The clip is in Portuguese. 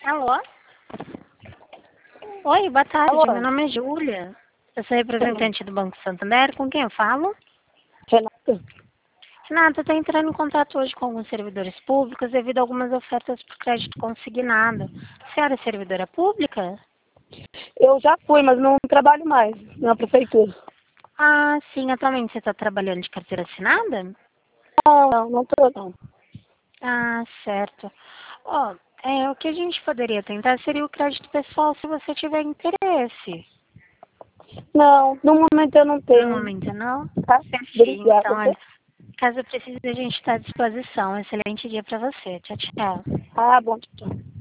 Alô? Oi, boa tarde. Alô? Meu nome é Júlia. Eu sou representante do Banco Santander. Com quem eu falo? Renata? Renata, estou entrando em contato hoje com alguns servidores públicos devido a algumas ofertas por crédito consignado. A senhora é servidora pública? Eu já fui, mas não trabalho mais na prefeitura. Ah, sim. Atualmente você está trabalhando de carteira assinada? Não tô não. Ah, certo. Ó, o que a gente poderia tentar seria o crédito pessoal se você tiver interesse. Não, no momento eu não No tenho. momento não? Tá? Certinho. Obrigada, Então, tá? olha, caso precise, a gente está à disposição. Excelente dia para você. Tchau, tchau. Ah, bom, tchau.